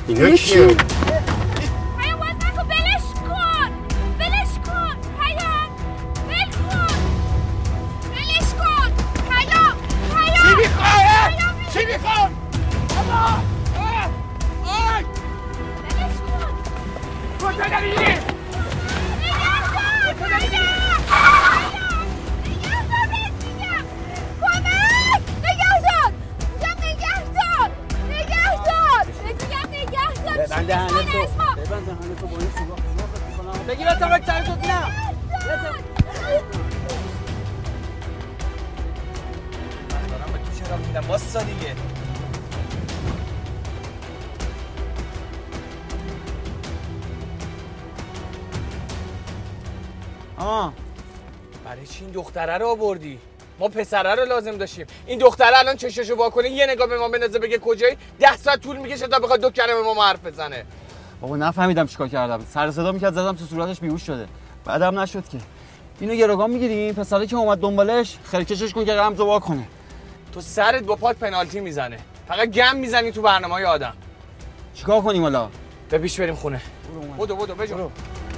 اینا کیه؟ پیام باز نکن، بلش کن پیام، بل کن، بلش کن پیام. چی میخواد؟ بابا آی بلش کن. کجا داری؟ نگه دار بهت میگم. کمک، نگه دار بهت میگم. ببند دهنه تو با این سوراخ میکنم. بگی به تمک سر تو نه. دارم به تو چرا میدم واسا دیگه. برای چی این دختره رو آوردی؟ ما پسره رو لازم داشتیم. این دختره الان چششو وا کنه یه نگاه به ما بندازه بگه کجایی، 10 ساعت طول میکشه تا بخواد 2 کلمه با ما حرف بزنه. بابا نفهمیدم چیکار کردم. سر صدا میکرد زدم تو صورتش بیهوش شده. بعدم نشد که. اینو گروگان میگیریم پسره که اومد دنبالش خرکشش کن که رمزو وا کنه. تو سرت با پات پنالتی میزنه. فقط گم میزنی تو برنامه‌های آدم. چیکار کنیم حالا؟ به پیش بریم خونه. بدو بجو.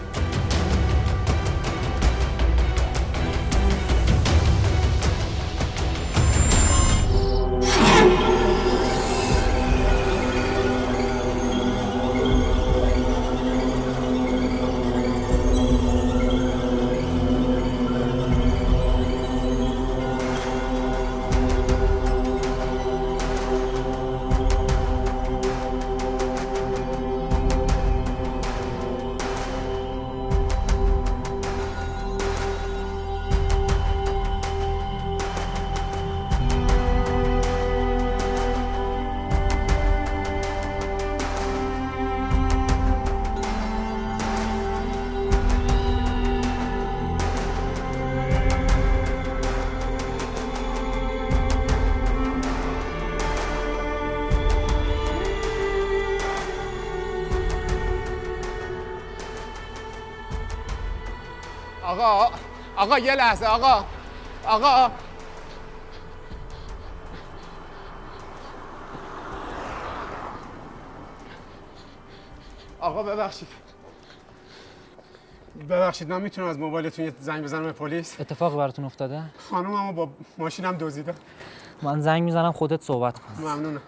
آقا یه لحظه آقا ببخشید من میتونم از موبایلتون یه زنگ بزنم به پلیس؟ اتفاقی براتون افتاده؟ خانوممو با ماشینم دزدیدن. من زنگ میزنم خودت صحبت کن. ممنونم.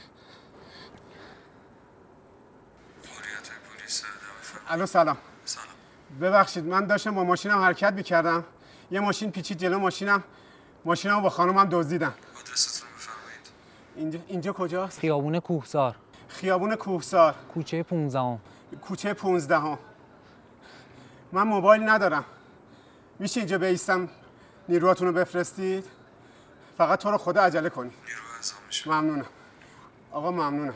الو سلام. ببخشید من داشتم با ماشینم حرکت میکردم، یه ماشین پیچید جلو ماشینمو با خانومم دزدیدن. آدرستون رو بفرمایید. اینجا کجاست؟ خیابون کوهسار. کوچه 15. کوچه 15. من موبایل ندارم. میشه اینجا بایستم نیروهاتون رو بفرستید؟ فقط تو رو خدا عجله کنید. نیرو انجام میشه. ممنونم. آقا ممنونم.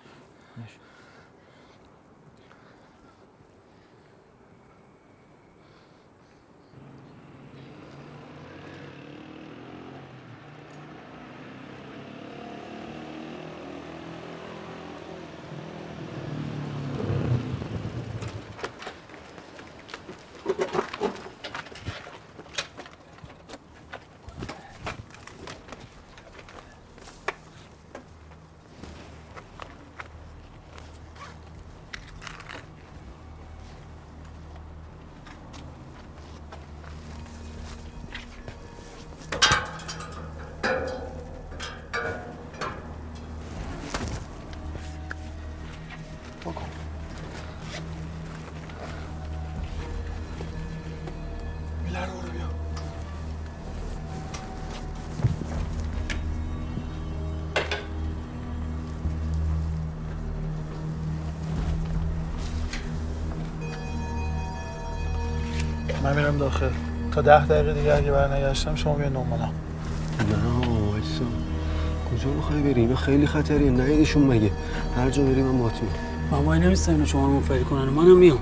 من میرم داخل تا 10 دقیقه دیگه اگه برنگشتم شما بیا نمونم. نه وایسا، کجا میخوای بری؟ اینا خیلی خطریه، ندیدیشون مگه؟ هر جا بری من باهات میام. مامایی نمیستن اینو شما رو منفعل کنن، منم میام.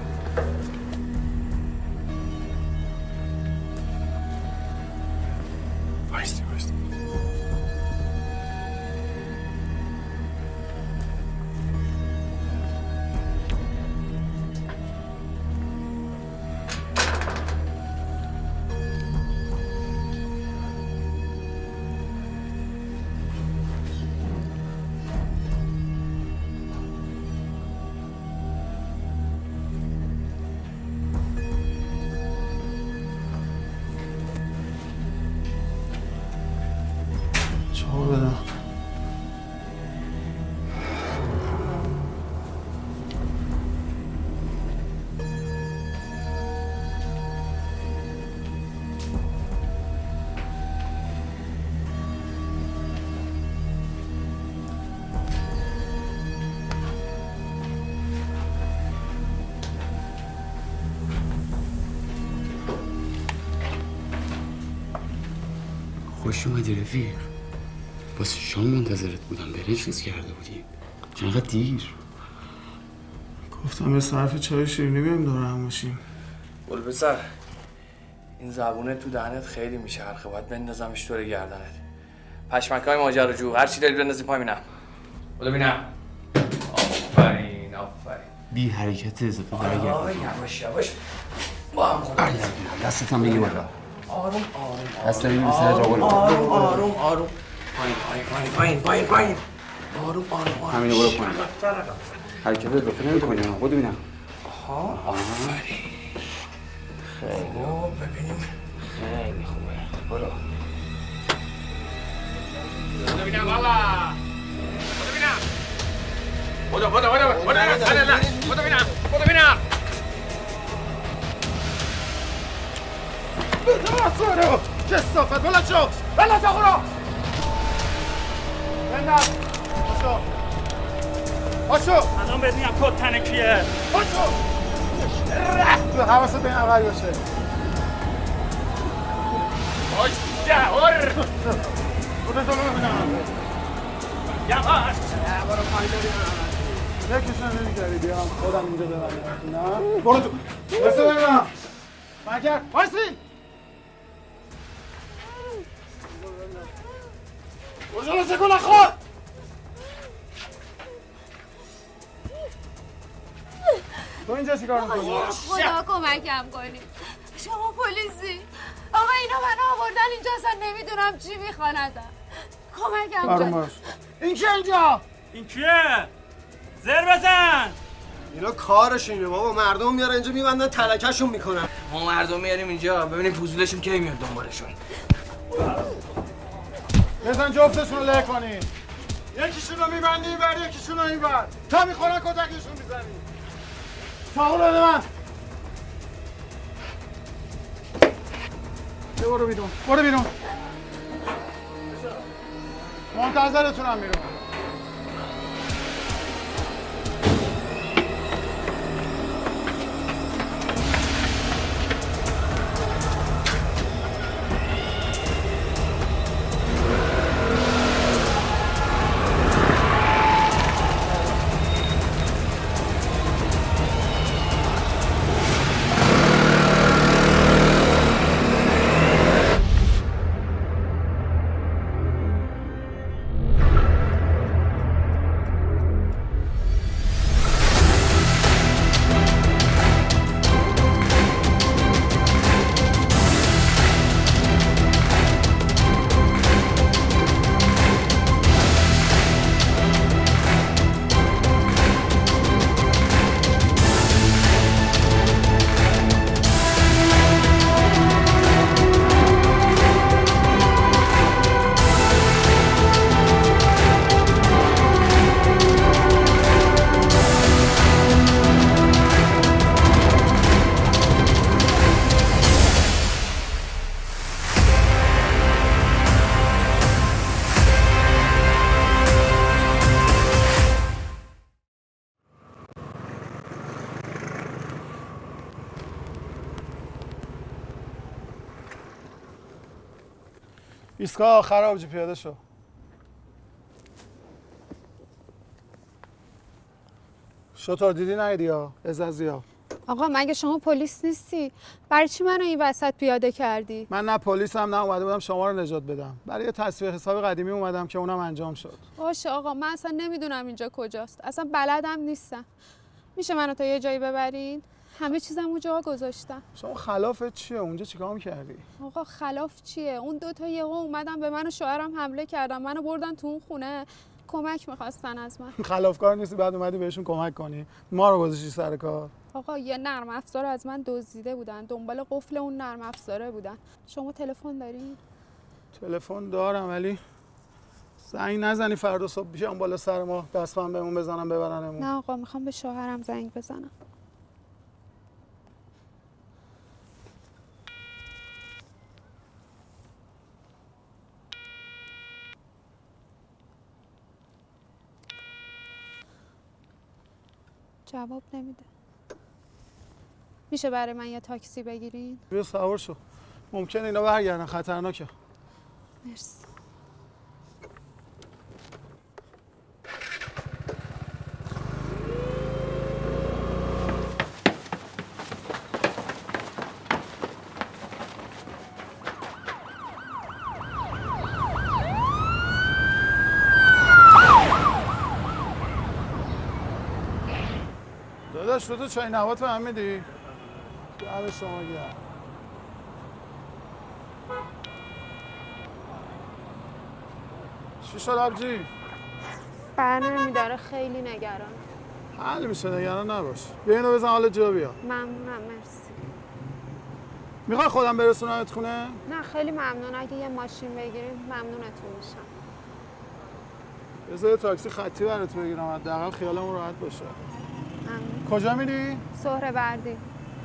وایستی خوش اومدی رفیق. واسه شام منتظرت بودم. برنج ریز کرده بودیم. چقدر دیر. گفتم به صرف چای شیرینی بریم دور هم باشیم. بول پسر، این زبونه تو دهنت خیلی میچرخه، باید بندازمش دور گردنت. پشمکای ماجراجو، هر چی داری بندازی پای ببینم. بول ببینم. آفرین آفرین. بی حرکت اضافه برگرد. یواش یواش با هم خدا. دستت هم بگی بالا. آروم دست بگی بسر جا بالا. آروم. پایین. آروم. همینو برو پایین. حرکت اضافه نمی‌کنی. خود ببینم. آفرین. خیلی خوب. ببینیم. خیلی خوبه. برو. ببینم بابا. ببینم. ببینم. بزرگ کثافت بلند شو بلند شو خورا بنداز پاشو الان بهت میگم کد تنکیه. پاشو تو حواست به این عقل باشه. جهور برو جلو ببینم. یواش. برو پایین بریم. یکیشون نمیگردی بیام خودم اینجا ببرم. نه برو تو بسه ببینم. مگر وایسی. برو جلو سکو نخور. تو اینجا چیکار می‌کنی؟ خدا کمکم کنی. شما پلیسی. آقا اینا منو آوردن اینجا، اصلا نمیدونم چی میخوان ازم. کمکم کن. این که اینجا؟ این کیه؟ زر بزن. اینا کارشونه بابا، مردم میارن اینجا میبندن تلکه‌شون میکنن. ما مردم میاریم اینجا ببینیم فضولشون کی میاد دنبالشون. بزن جفتشون رو له کنی. یکیشون رو میبندی اینور، یکیشون رو اینور. تا میخورن کتکشون میزنی. چاقو بده من. برو بیرون. منتظرتونم بیرون. ایستگاه آخر آبجی پیاده شو. شطور دیدی نیدی ها؟ ازازی ها. آقا مگه شما پلیس نیستی؟ برای چی منو این وسط پیاده کردی؟ من نه پلیسم نه اومده بودم شما رو نجات بدم. برای یه تصفیه حساب قدیمی اومدم که اونم انجام شد. باشه آقا، من اصلا نمیدونم اینجا کجاست. اصلا بلدم نیستم. میشه منو تا یه جایی ببرین؟ همه چیزم اونجا گذاشتم. شما خلافت چیه؟ اونجا چیکار می‌کردی؟ آقا خلاف چیه؟ اون دو تا یهو اومدن به من و شوهرم حمله کردن. منو بردن تو اون خونه. کمک می‌خواستن از من. خلافکار نیستی بعد اومدی بهشون کمک کنی. ما رو گذاشتی سر کار. آقا یه نرم افزار از من دزدیده بودن. دنبال قفل اون نرم افزاره بودن. شما تلفن داری؟ تلفن دارم ولی زنگ نزنی فردا صبح بیام بالا سر ما دستم بهمون بزنم ببرنمون. نه آقا، میخوام به شوهرم زنگ بزنم. جواب نمیده. میشه برای من یه تاکسی بگیرین؟ بیا سوار شو. ممکنه اینا برگردن، خطرناکه. مرسی. داداش تو چای نبات به من میدی؟ دم شما گرم. چی شد آبجی؟ برنمیداره، خیلی نگران. حل میشه، نگران نباش. بیا اینو بزن حالا جا بیا. ممنونم، مرسی. میخوای خودم برسونمت خونه؟ نه خیلی ممنون. اگه یه ماشین بگیریم ممنونتون میشم. بذار یه تاکسی خطی برات بگیرم، حداقل خیالمون راحت باشه. ممنون. کجا میری؟ سهروردی.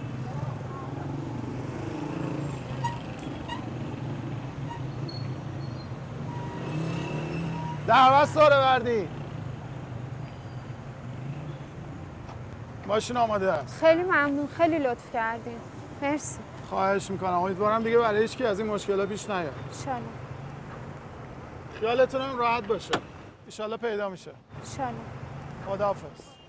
دعوت سهروردی. ماشین آماده است. خیلی ممنون، خیلی لطف کردین. مرسی. خواهش میکنم، امیدوارم دیگه برای هیچ کی از این مشکلات پیش نیاد. انشالله. خیالتون هم راحت باشه. انشالله پیدا میشه. انشالله. خداحافظ.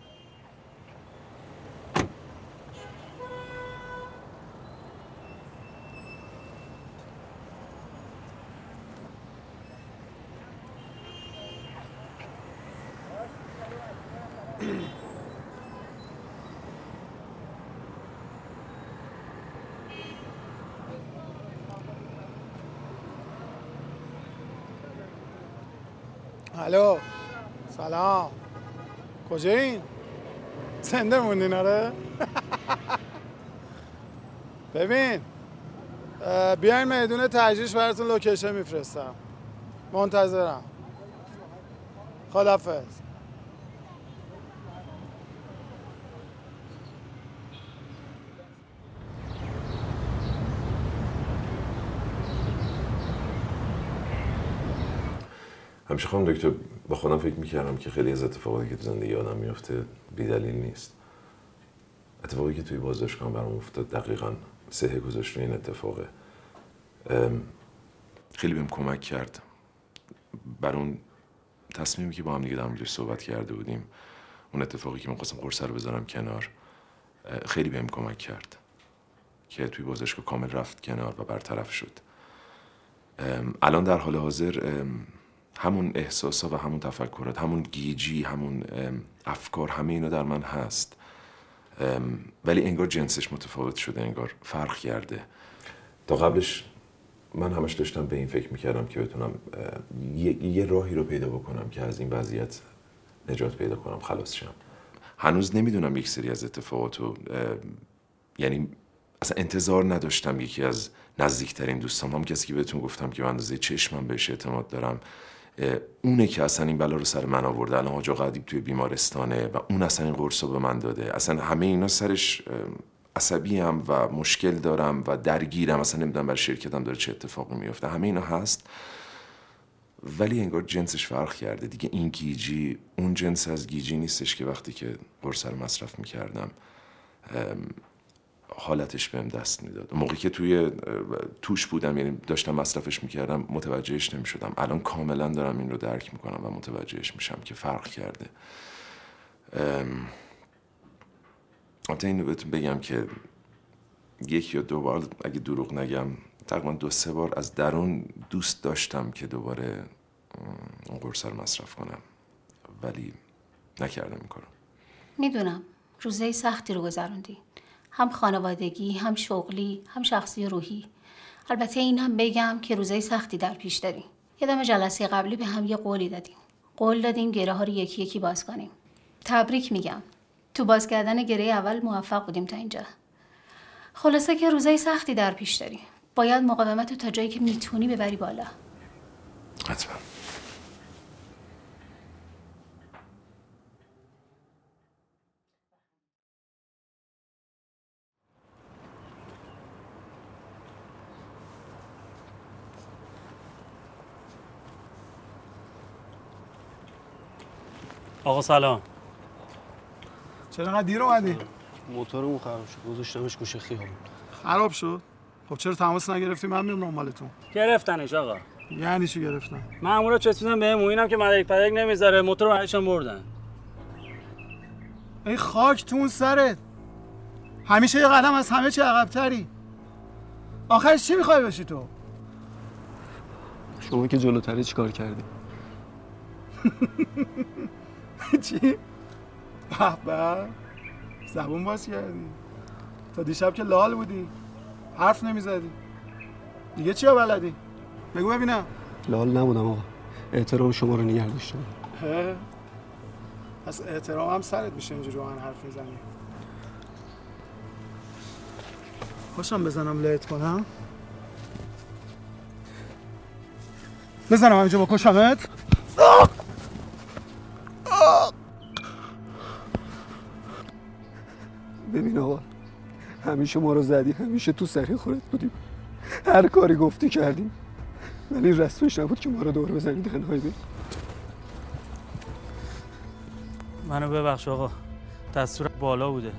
الو، سلام. کجایین؟ زنده موندین آره؟ ببین بیاین میدون تجریش براتون لوکیشن میفرستم. منتظرم. خداحافظ. همیشه خانم دکتر با خودم فکر میکردم که خیلی از اتفاقاتی که تو زندگی آدم میفته بی‌دلیل نیست. اتفاقی که توی بازداشتگاه برام افتاد دقیقاً سهه گذاشت روی این اتفاقه. خیلی بهم کمک کرد. بر اون تصمیمی که با هم دیگه در موردش صحبت کرده بودیم، اون اتفاقی که من خواستم قرصه رو بذارم کنار، خیلی بهم کمک کرد که توی بازداشتگاه کامل رفت کنار و برطرف شد. الان در حال حاضر همون احساسا و همون تفکرات، همون گیجی، همون افکار، همه اینا در من هست، ولی انگار جنسش متفاوت شده، انگار فرق کرده. تا قبلش من همش داشتم به این فکر میکردم که بتونم یه راهی رو پیدا بکنم که از این وضعیت نجات پیدا کنم، خلاص شم. هنوز نمیدونم یک سری از اتفاقاتو، یعنی اصلا انتظار نداشتم یکی از نزدیکترین دوستام، هم کسی که بهتون گفتم که من اندازه چشمم بهش اعتماد دارم، اونه که اصلا این بلا رو سر من آورده. الان حاج آقا ادیب توی بیمارستانه و اون اصلا این قرص رو به من داده. اصلا همه اینا سرش عصبیم و مشکل دارم و درگیرم، اصلا نمیدونم برای شرکتم داره چه اتفاقی میفته. همه اینا هست ولی انگار جنسش فرق کرده دیگه. این گیجی اون جنس از گیجی نیستش که وقتی که قرص رو مصرف میکردم حالتش بهم دست میداد. موقعی که توش بودم، یعنی داشتم مصرفش میکردم، متوجهش نمیشدم. الان کاملا دارم این رو درک میکنم و متوجهش میشم که فرق کرده. البته اینو بهتون بگم که یک یا دو بار، اگه دروغ نگم تقریبا 2-3 بار از درون دوست داشتم که دوباره اون قرص رو مصرف کنم، ولی نکردم این کارو. میدونم روزای سختی رو گذروندی، هم خانوادگی، هم شغلی، هم شخصی و روحی. البته این هم بگم که روزای سختی در پیش داریم. یادم جلسه قبلی به هم یه قولی دادیم. قول دادیم گره ها رو یکی یکی باز کنیم. تبریک میگم. تو باز کردن گره اول موفق بودیم تا اینجا. خلاصه که روزای سختی در پیش داریم. باید مقاومت رو تا جایی که میتونی ببری بالا. حتما. آقا سلام. چرا انقدر دیر اومدی؟ موتورمون خراب شد، گذاشتمش گوشه خیابون. خراب شد؟ خب چرا تماس نگرفتی؟ من میام دنبالتون. گرفتنش آقا. یعنی چی گرفتن؟ مامورا چسبیدن بهم اینم که مدرک پدک نمیذاره موتور رو برشون بردن. ای خاک تو اون سرت. همیشه یه قدم از همه چی عقب‌تری. آخرش چی میخوای بشی تو؟ شما که جلوتری چیکار کردی؟ چی؟ به به زبون باز کردی. تا دیشب که لال بودی. حرف نمیزدی. دیگه چیا بلدی؟ بگو ببینم. لال نبودم آقا. احترام شما رو نگه داشتم. پس احترام هم سرت میشه اینجوری با من حرف میزنی. خوشم بزنم لهت کنم. بزنم همینجا با کشمت. ببین آقا، همیشه ما رو زدی، همیشه تو سخی خورت بودیم، هر کاری گفتی کردیم، ولی رسمش نبود که ما رو دور بزنی تنهایی بریم. منو ببخش آقا، دستور بالا بوده.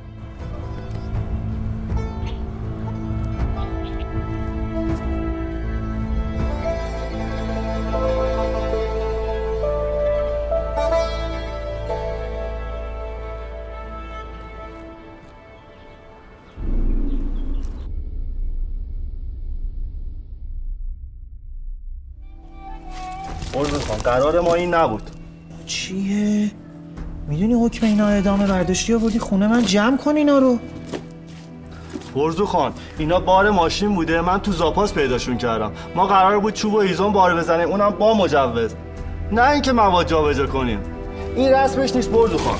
قرار ما این نبود. چیه؟ میدونی حکم اینا اعدام برداشتی آوردی خونه من جمع کن اینا رو. برزو خان اینا بار ماشین بوده، من تو زاپاس پیداشون کردم. ما قرار بود چوب و هیزم بار بزنیم، اونم با مجوز، نه اینکه مواد جابجا کنیم. این رسمش نیست برزو خان.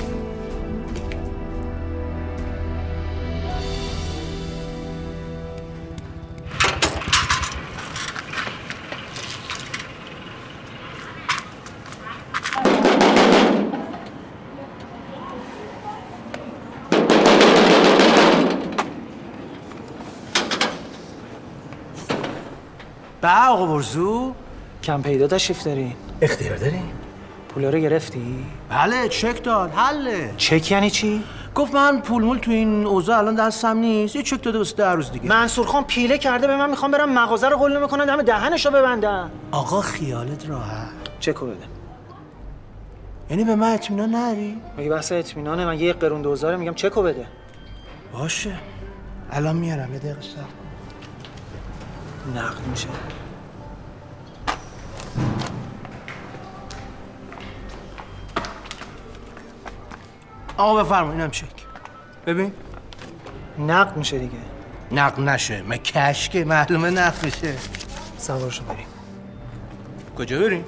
به آقا برزو کم پیدا تشریف دارین؟ اختیار دارین؟ پولا رو گرفتی؟ بله چک داد حله. چک یعنی چی؟ گفت من پول مول تو این اوضاع الان دستم نیست، یه چک داده واسه 10 روز دیگه. منصور خان پیله کرده به من، میخوام برم مغازه رو قله میکنن دم دهنشو ببندم. آقا خیالت راحت. چکو بده. یعنی به من اطمینان نداری؟ مگه بحث اطمینانه؟ من یه قرون 2000 میگم چکو بده. باشه الان میارم، یه دقیقه صبر کن. نقد میشه. آقا بفرما اینم چک. ببین نقد میشه دیگه. نقد نشه، من کشکه معلومه نقد میشه. سوارشو بریم. کجا بریم؟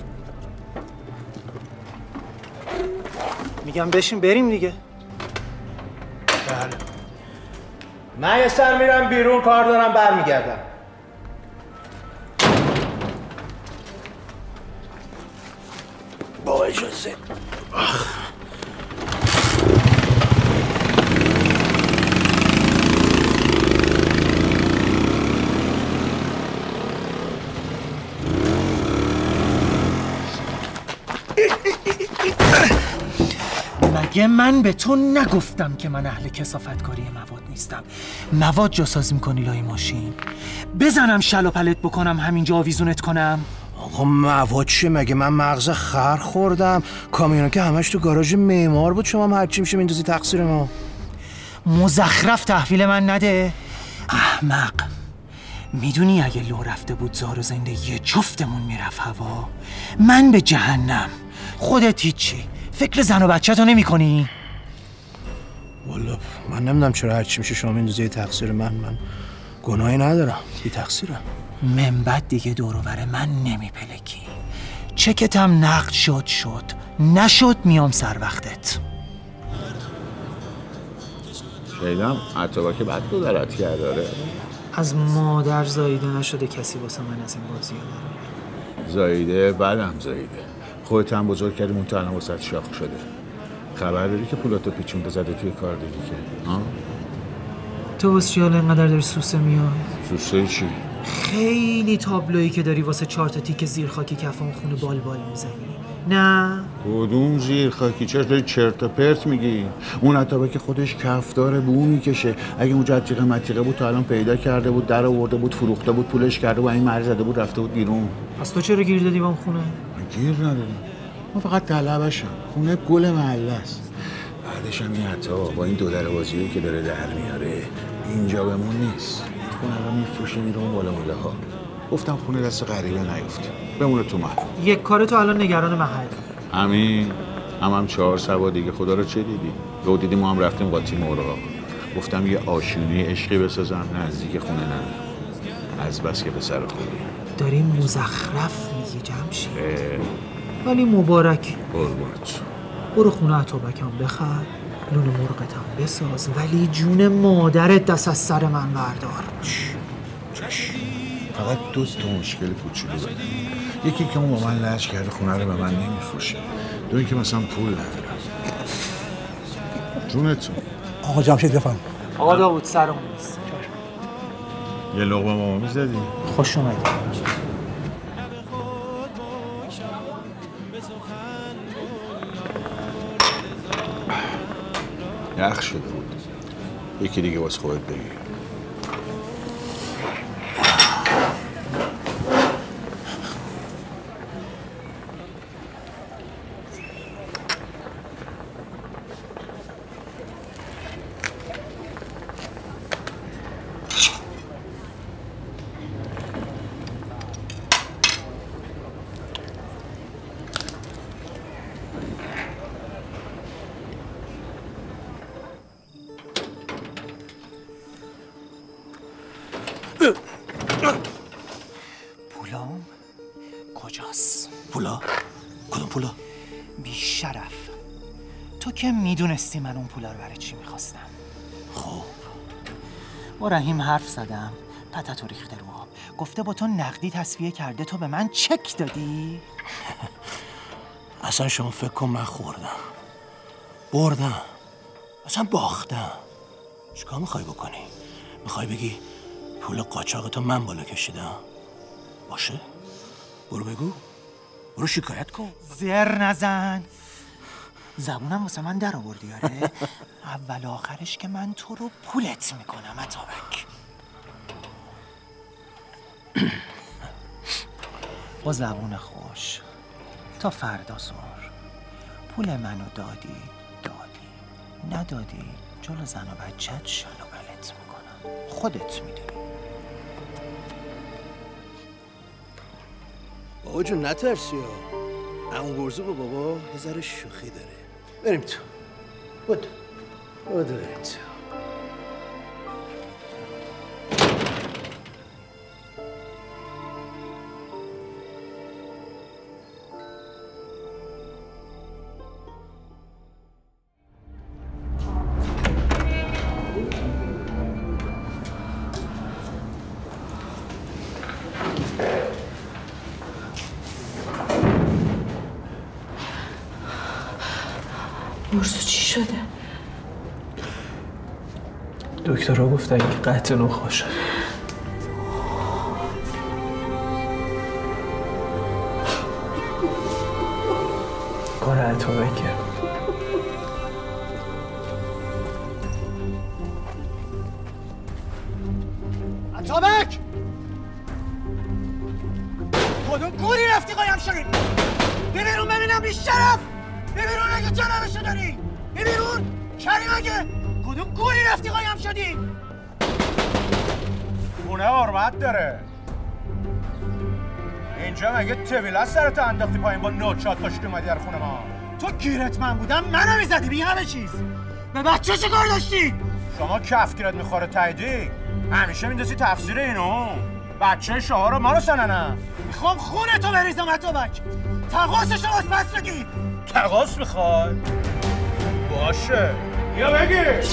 میگم بشین بریم دیگه. بله. من یه سر میرم بیرون، کار دارم برمیگردم. با اجازه. مگه من به تو نگفتم که من اهل کثافتکاری مواد نیستم؟ مواد جاسازی میکنی لای ماشین؟ بزنم شل و پلت بکنم همینجا آویزونت کنم؟ آقا مواد چیه؟ مگه من مغز خر خوردم؟ کامیونا که همش تو گاراژ معمار بود، شما هم هرچی میشه میندازی تقصیر ما. مزخرف تحویل من نده احمق. میدونی اگه لو رفته بود زار و زندگی جفتمون میرفت هوا، من به جهنم، خودت هیچی. فکر زن و بچه تو نمی کنی؟ والا من نمیدونم چرا هرچی میشه شما میندازی تقصیر من گناهی ندارم، بی تقصیرم. من بعد دیگه دور و بر من نمیپلکی. چکتم نقد شد نشد میام سر وقتت. شیدم عطابا که بعد دارت کرده داره. از مادر زاییده نشده کسی واسه من از این بازی داره. زاییده بعدم زاییده. خودت هم بزرگ کردی اون تا الان واسه شاخ شده. خبر داری که پولاتو پیچونده زده توی کار دیگه که ها؟ تو واسه چیالا اینقدر داری سوسه میاد؟ سوسه چی؟ خیلی تابلویی که داری واسه 4 تا تیک زیر خاکی کف اون خونه بال میزنی. نه کدوم زیر خاکی؟ چرا داری چرت و پرت میگی؟ اون عطابک خودش کفدار بو میکشه. اگه اون جتیقه متیقه بود تا الان پیدا کرده بود، در آورده بود، فروخته بود، پولش کرده بود، این مرز زده بود، رفته بود بیرون. پس تو چرا گیر دادی با اون خونه؟ من گیر ندادم، من فقط طلبشم. خونه گل محله است. بعدش هم این عطا با این دو دروازه‌ای که داره در میاره اینجا بمون نیست. خونه رو میفروشه میره اون بالا موله ها. گفتم خونه دست غریبه نیفته، بمونه تو محل. یک کار تو الان نگران محل. همین هم 4 سوا دیگه. خدا رو چه دیدی؟ رو دیدی ما هم رفتیم قاطی مرغا. گفتم یه آشیونه عشقی بسازم نزدیک خونه نرم، از بس که پسر خوبی. داری مزخرف میگی جمشید. ولی مبارک. قربونت. برو خونه عطابکم بخر، نون مرغتم بساز، ولی جون مادرت دست از سر من بردار. چش. فقط 2 تا مشکل کوچولو دارم. یکی که اون با من لج کرده خونه رو به من نمیفروشه. 2 اینکه مثلا پول ندارم. جونتون. آقا جمشید بفرم. آقا داوود سرمون نیست. یه لقمه ماما میزدی؟ خوش اومدی. یخ شده بود. یکی دیگه واسه خودت بگیر. پولام کجاست؟ پولا؟ کدوم پولا؟ بیشرف، تو که میدونستی من اون پولا رو برای چی میخواستم. خب با رحیم حرف زدم، پتتو ریخته رو آب. گفته با تو نقدی تصفیه کرده، تو به من چک دادی؟ اصلا شما فکر کن من خوردم، بردم، اصلا باختم. چیکار میخوای بکنی؟ میخوای بگی پول قاچاقتو من بالا کشیدم؟ باشه، برو بگو، برو شکایت کن. زر نزن، زبونم واسه من در آوردی. آره اول آخرش که من تو رو پولت میکنم عطابک. با زبون خوش تا فردا ظهر پول منو دادی ندادی جلو زن و بچت شل و بلت میکنم، خودت میدونی. بابا جون نترسی ها، عمو برزو با بابا یه ذره شوخی داره. بریم تو، بود بریم تو. برزو چی شده؟ دکترها گفتن که قطع نخاع شده. کار عطابکه. عطابک! کدوم گوری رفتی قایم شدی؟ ببینون ببینم بیشرف! ببینون اگه جنبشو داری! ببینون! کریم اگه! کدوم گوری رفتی قایم شدی؟ خونه حرمت داره. اینجا مگه طویله سرت انداختی پایین با نوچات پاشت اومدی در خونه ما؟ تو گیرت من بودم منو میزدی بی همه چیز. به بچه چه کار داشتی؟ شما کفگیرت میخوره تایدی؟ همیشه میندازی تفسیر اینو. بچه شما رو ما رو سننم. میخوام خونتو بریزم عطابک. تقاصشو باز پس بگی. تقاص میخوای؟ باشه یا بگی.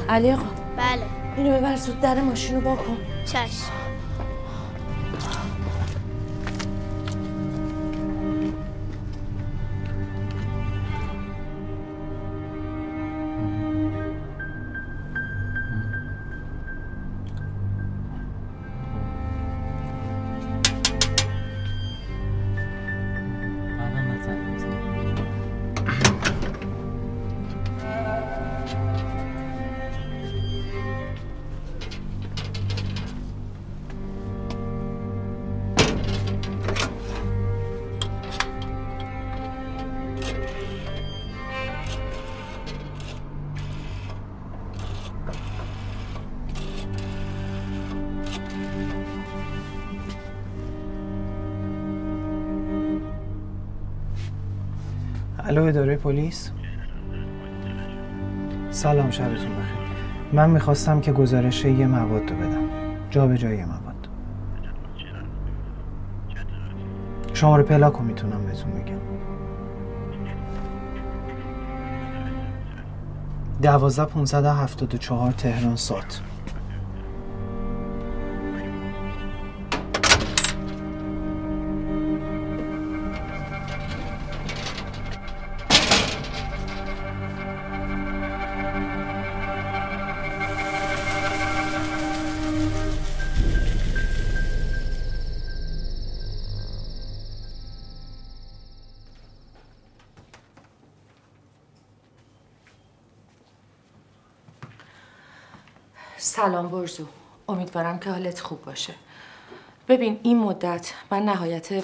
علی آقا بله. اینو ببر زود در ماشینو باکن. چشم. الو اداره پلیس. سلام، شبتون بخیر. من میخواستم که گزارش یه مواد رو بدم، جابجایی مواد. شماره پلاکو میتونم بهتون بگم. 12574 تهران سات. سلام برزو، امیدوارم که حالت خوب باشه. ببین این مدت من نهایت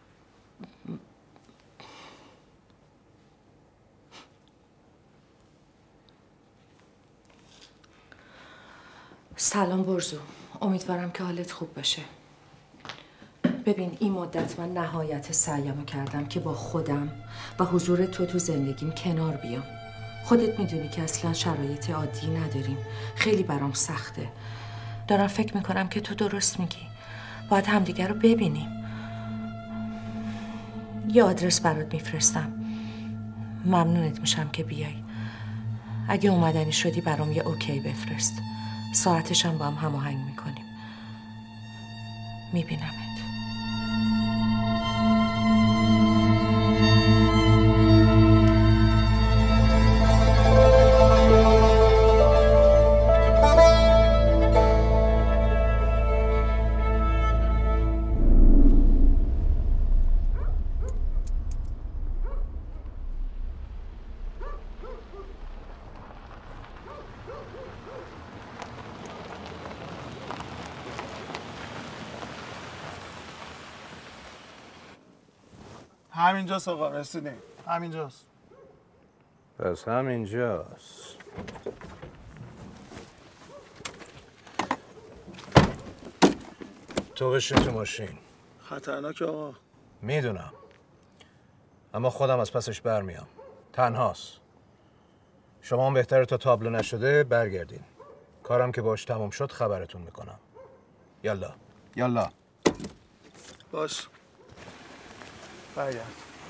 سلام برزو، امیدوارم که حالت خوب باشه. ببین این مدت من نهایت سعیمو کردم که با خودم و حضور تو زندگیم کنار بیام. خودت میدونی که اصلا شرایط عادی نداریم. خیلی برام سخته. دارم فکر میکنم که تو درست میگی. باید همدیگر رو ببینیم. یه آدرس برات میفرستم. ممنونت میشم که بیای. اگه اومدنی شدی برام یه اوکی بفرست. ساعتش هم با هم هماهنگ میکنیم. میبینمت. همینجاست آقا، رسیدیم. همینجاست. پس همینجاست. تو بشین تو ماشین. خطرناک آقا. میدونم، اما خودم از پسش برمیام. تنهاست. شما هم بهتره تا تابلو نشده برگردین. کارم که باش تموم شد خبرتون میکنم. یالا یالا. باش. برگرد.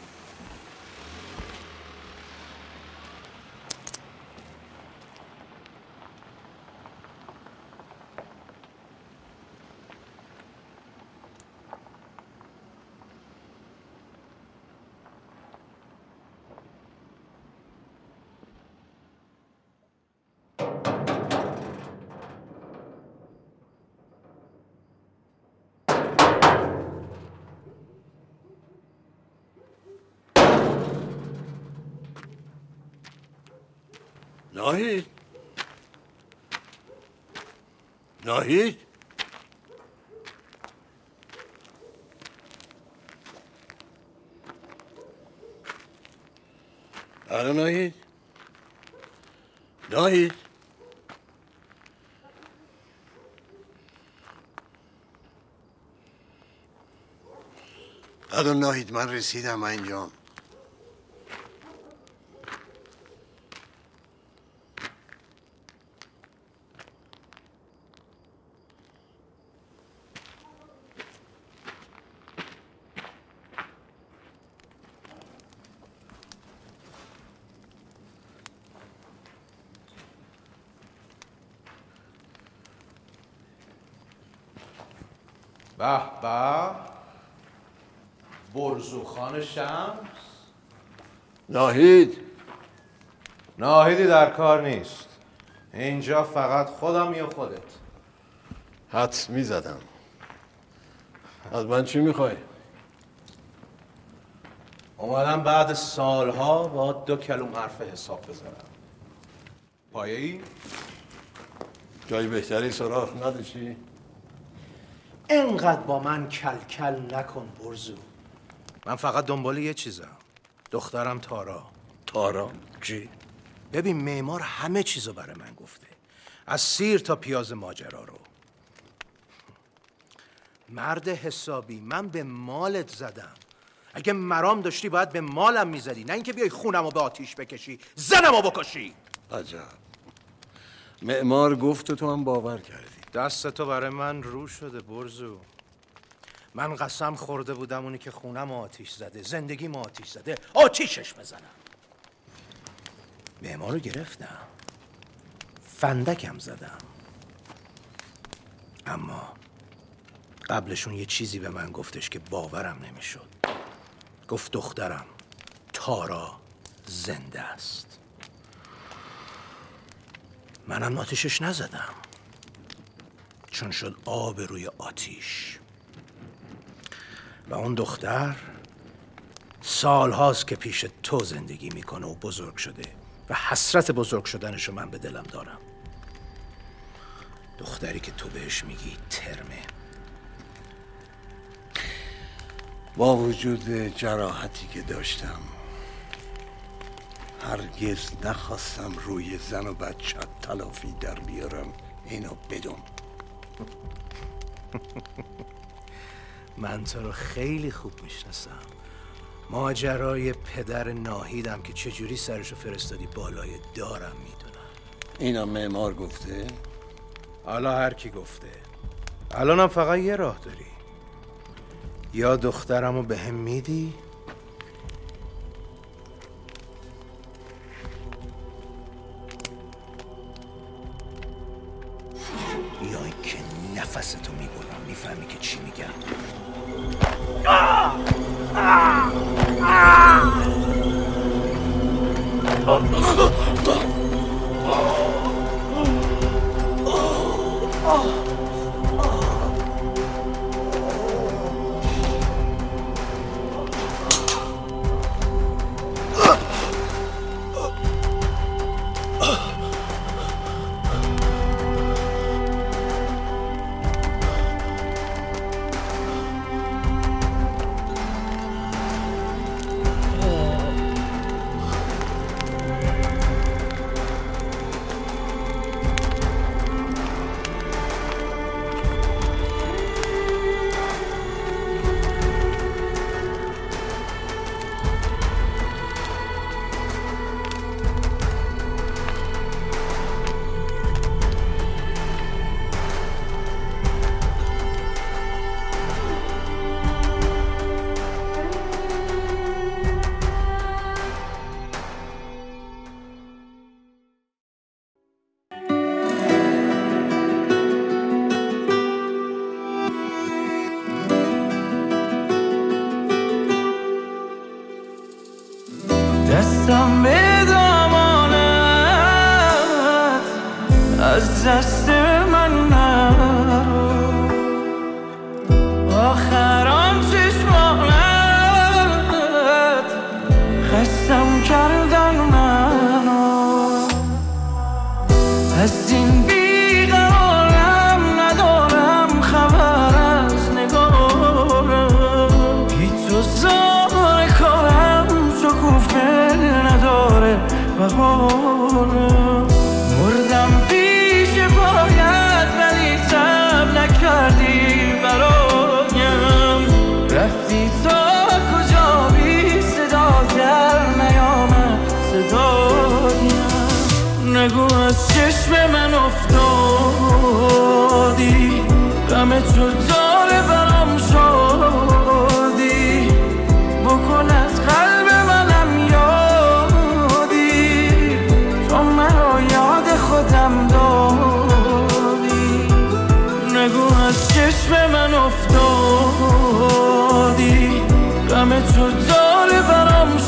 ناهید؟ ناهید؟ الو ناهید؟ ناهید؟ الو ناهید، من رسیدم اینجام. به به برزوخان شمس. ناهیدی در کار نیست. اینجا فقط خودم یا خودت. حدس میزدم. از من چی میخوای؟ اومدم بعد سالها با 2 کلم حرف حساب بزنم. پایه ای؟ جای بهتری سراغ نداشتی؟ اینقدر با من کل نکن برزو. من فقط دنبال یه چیزم. دخترم تارا. تارا؟ چی؟ ببین معمار همه چیزو برای من گفته. از سیر تا پیاز ماجرا رو. مرد حسابی، من به مالت زدم. اگه مرام داشتی باید به مالم میزدی، نه اینکه بیای خونمو به آتیش بکشی، زنمو بکشی. عجب. معمار گفت و تو هم باور کردی. دست تو برای من رو شده برزو. من قسم خورده بودم اونی که خونم آتیش زده، زندگیم آتیش زده، آتیشش بزنم. معمار رو گرفتم، فندکم زدم، اما قبلشون یه چیزی به من گفتش که باورم نمیشد. گفت دخترم تارا زنده است. منم آتیشش نزدم، چون شد آب روی آتیش. و اون دختر سالهاست که پیش تو زندگی میکنه و بزرگ شده و حسرت بزرگ شدنشو من به دلم دارم. دختری که تو بهش میگی ترمه. با وجود جراحتی که داشتم هرگز نخواستم روی زن و بچه تلافی در بیارم. اینو بدون. من تو رو خیلی خوب میشناسم. ماجرای پدر ناهیدم که چجوری سرشو فرستادی بالای دارم میدونم. اینا معمار گفته؟ حالا هر کی گفته. الانم فقط یه راه داری. یا دخترمو به هم میدی یا اینکه نفستو میبرم. میفهمی که چی میگم؟ دستم به دامانت از دست من نرو. آخر آن چشمانت خستم کردن منو. از این بیقرارم ندارم خبر از نگارم. بی تو زار کارم شکوفه نداره بهارم. مردم پیش پایت ولی تب نکردی برایم. رفتی تا کجا بی صدا در نیامد صدایم. نگو از چشم من افتادی، غم تو داره برام شادی. بکن از قلب منم یادی، تو مرا یاد خودم دادی. نگو از چشم چشم من افتادی غم تو داره برام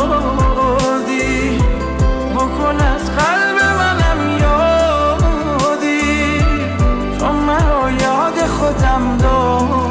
شادی بکن از قلب منم یادی چون مرا یاد خودم داری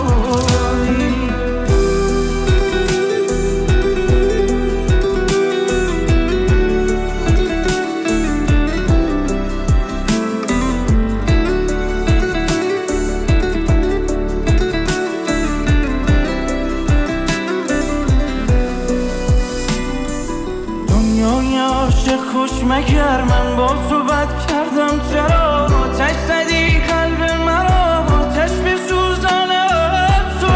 خوش مگر من با تو بد کردم چرا آتش زدی قلب مرا آتش بسوزانه تو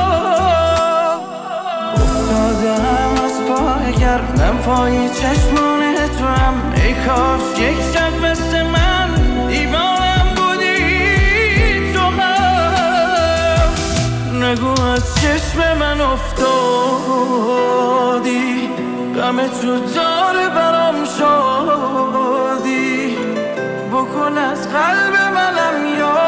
افتادم از پای گردم پای چشمان تو هم ای کاش یک شب مثل من دیوانم بودی تو هم نگو از چشم من افتادی غم تو داره شادی بکن از قلب منم یاد